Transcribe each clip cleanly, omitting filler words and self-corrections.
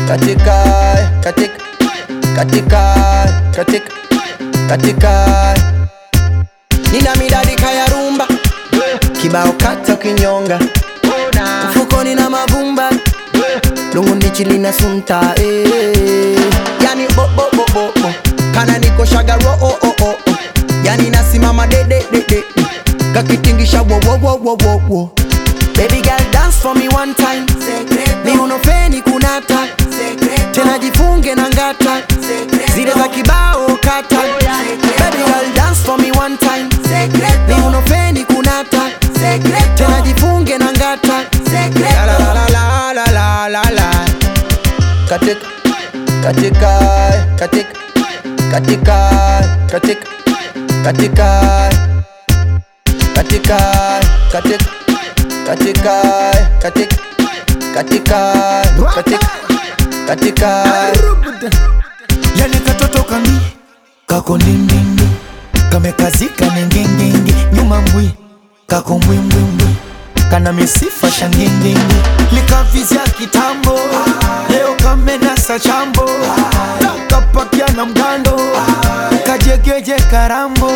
katika katika katika katika katika nina midadika ya rumba kibao kata kinyonga mfukoni na mavumba lungu ndichili na sunta yani bo bo bo bo bo kana niko shagaro yani nasimama de de de de kakitingisha wo wo wo wo wo wo. Baby girl dance for me one time ni unofeni kunata tena jifunge na ngata zile za kibao kata. Baby girl dance for me one time ni unofeni kunata tena jifunge na ngata la la la la la la la la katika katika katika katika katika katika katika katika katika katika katika katika katika yani katoto kami kako nindindi kamekazika nengengengi nyuma mbwi kako mbwimbwimbwi kana misifa shangengengi likavizia kitambo leo kamenasa chambo takapakia na mgando kajegeje karambo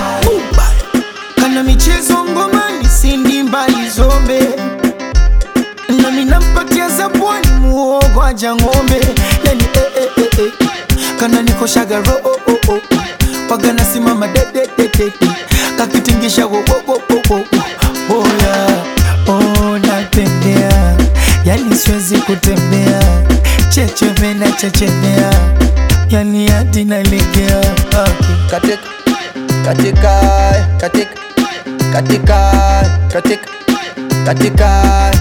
kana michezo ngomani sindi mbali zombe na minampatia zabwani muogo aja ngombe yani kana niko shagaro waga nasimama de de de de kakitingisha wo wo wo wo oh yeah natembea yani siwezi kutembea chechewe na chechemea yani hadi nalegea katika katika katika katika katika katika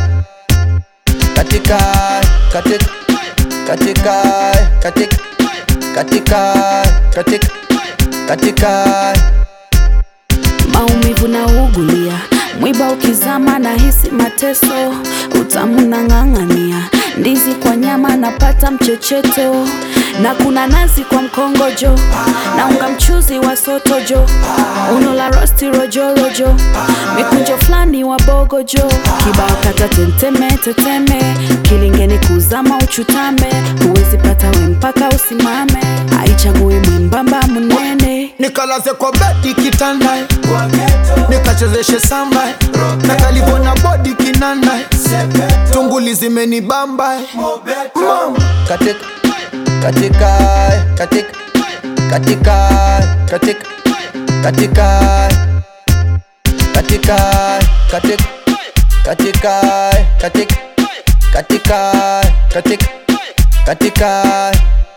katika katika katika katika katika katika katika maumivu na ugulia mwiba ukizama na hisi mateso utamu na ng'ang'ania ndizi kwa nyama napata mchecheto na kuna nazi kwa mkongojo na unga mchuzi wa sotojo uno la rosti rojo rojo mikunjo flani wa bogojo kibao kata tenteme teteme kilingeni kuzama uchutame huwezi pata we mpaka usimame haichagui mwembamba munene nikalaze kwa bedi kitanda nikachezeshe samba na kalivona body kinanda tunguli zimeni bamba katika katika katika katika katika katika katika katika katika katika katika katika katika